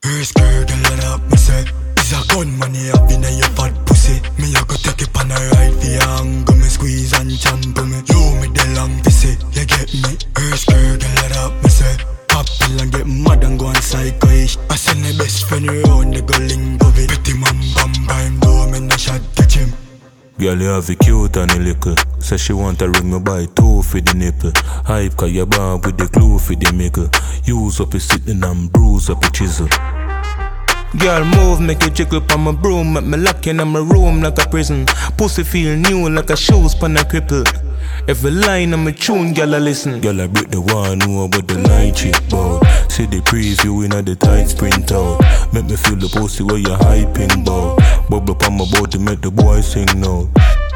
Her skirt, girl, let up, me say. Is a gun money up in your fat pussy. Me a go take it on a ride for your angle. Me squeeze and jump me. You me the long to say, you get me. Her skirt, girl, let up, me say. Pop pill and get mad and go on psycho-ish. I send my best friend around the go link of it. Pretty man bam bam, do me no shot catch him. Girl, you have a cute and a little. Say she want to ring me by two for the nipple. Hype cause you born with the glue for the mickle. Use up your sitting and bruise up your chisel. Girl, move, make you jiggle on my broom. Make me lock in my room like a prison. Pussy feel new like a shoes pan a cripple. Every line of my tune, girl, I listen. Girl, I break the one who about the night chick bout. See the preview in the tight sprint out. Make me feel the pussy where you're hyping bout. Bubble up on my body, make the boy sing now.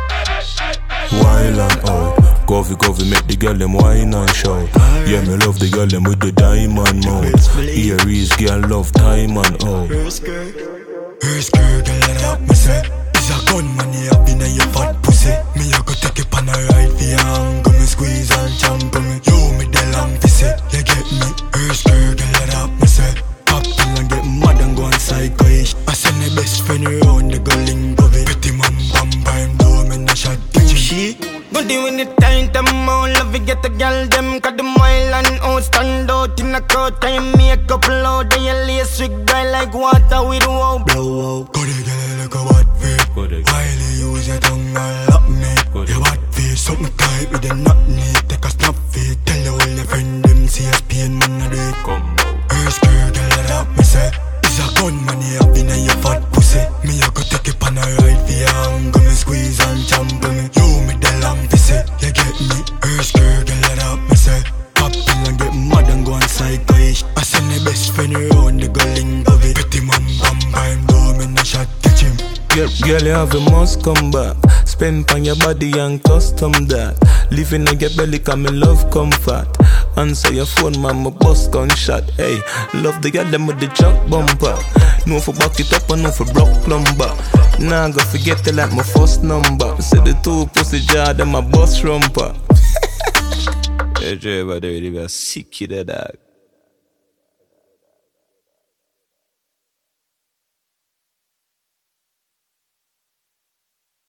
Wild and out. Govy, make the girl them whine and shout. Yeah, me love the girl them with the diamond mouth. Earrings, girl love time and out. Her skirt, girl, let up, me say. Is a gun money up in your fat pussy. Me a go take it on a ride for your angle. Me squeeze and jump me. You me the long to say, you get me. Her skirt, girl, let up, me say. Pop pill and get mad and go on psycho-ish. I send my best friend around the go link of it. Pretty man bam bam, do me no shot catch she. Good when the time all love it get a girl them. Cause the mile and out stand out in a coat. Time make up loud. Then you lace with dry like water with wow. Blow out. Go the girl look a what fit. While you use your tongue and lap me. Your what fit, something tight with the nut need. Take a snap fit. Tell you all your friend them CSP and man a do it. Her skirt, girl, let up, me say. Is a gun money up in your fat pussy. Me a go take it on a ride for your angle. Me squeeze and jump me. You me the long to say, you get me. Her skirt, girl, let up, me say. Pop pill and get mad and go on psycho-ish. I send my best friend around the go link of it. Pretty man bam bam, do me no shot catch him. Girl, you have a must come back. Spend on your body and custom that. Living in your belly cause me love comfort. Answer your phone, man, my bus gunshot. Hey, love the girl them with the chuck bumper. No for back it up and no for broke lumber. Nah, go forget it like my first number. Say the two pussy jar, them my bus rumper. Hey, Dre, but they really sick, you dog.